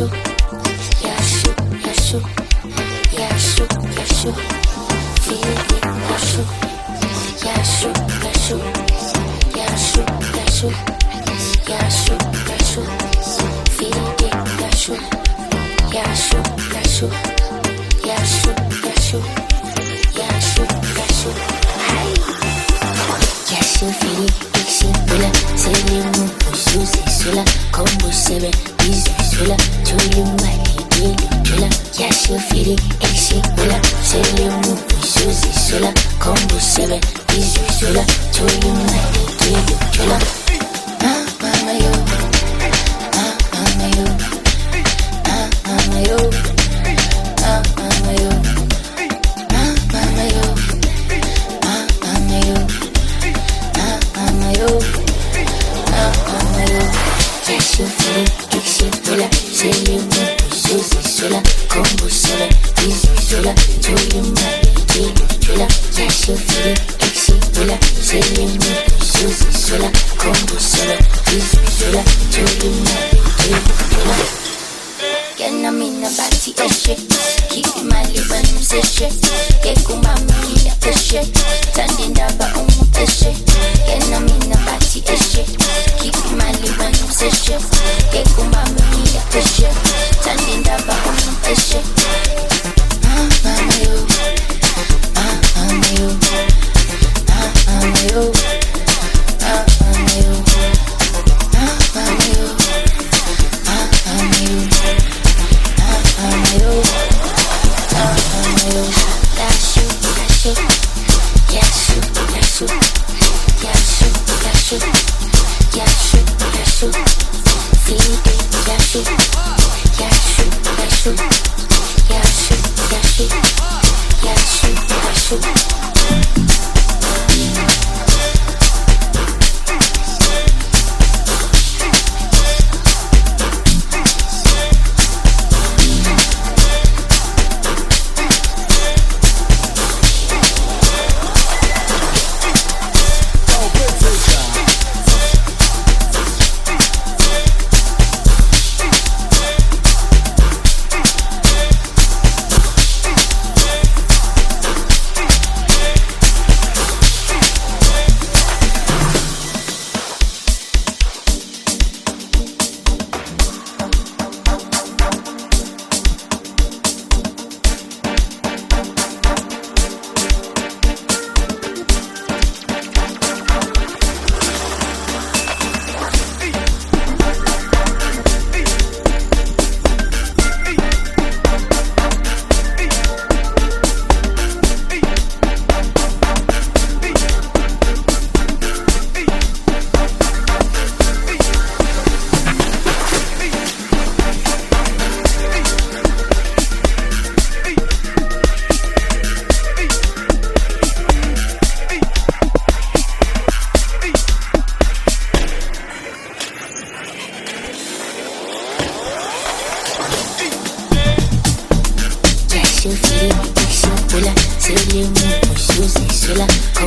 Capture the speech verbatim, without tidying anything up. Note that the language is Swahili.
Yashu, Yashu, Yashu, Yashu, Yashu, feel it, Yashu, Yashu, Yashu, Yashu, Yashu, Yashu, Yashu, feel it, Yashu, Yashu, Yashu, Yashu, Yashu, Yashu, Yashu, hi. Yashu, feel it, Dixie, Bula, Selimu, Susi, Sula, Kombu, Seven, Bizu, Sula, Tulu, Mali, Dilu, Tula, Yashu, feel it, Dixie, Bula, Selimu, Susi, Sula, Kombu, Seven, Bizu, Sula, Tulu, Mali, Dilu, Tula. Ah, mama, yo. Ah, mama, yo. Ah, mama, yo. Ah, mama, yo. Ah, mama, yo. Ah, mama, yo. Ah, mama, yo. Ah, mama, yo. Yashu, feel it, Dixie, Bula, Selimu, Susi, Sula, Kombu, Seven, Bizu, Sula, Tulu, Mali, Dilu, Tula. Yashu, feel it, Dixie, Bula, Selimu, Susi, Sula, Kombu, Seven, Bizu, Sula, Tulu, Mali, Dilu, Tula. Can I'm in a body issue. Keep my liver in session. Get kumama kia peshe. Standing daba umu peshe. Can I'm in a body issue. Keep my liver in session. Get kumama kia peshe. Standing daba umu peshe. Ah, mama yo. Ah, mama yo. Ah, mama yo. Ah, mama yo. Ah, mama yo. Ah, mama yo. Amayo, amayo, Yashu, Yashu, Yashu, Yashu, Yashu, Yashu, Yashu, Yashu, feel it, Yashu, Yashu, Yashu, Yashu, Yashu, Yashu, Yashu. Yashu, feel it, Dixie, Bula, Selimu, Susi, Sula,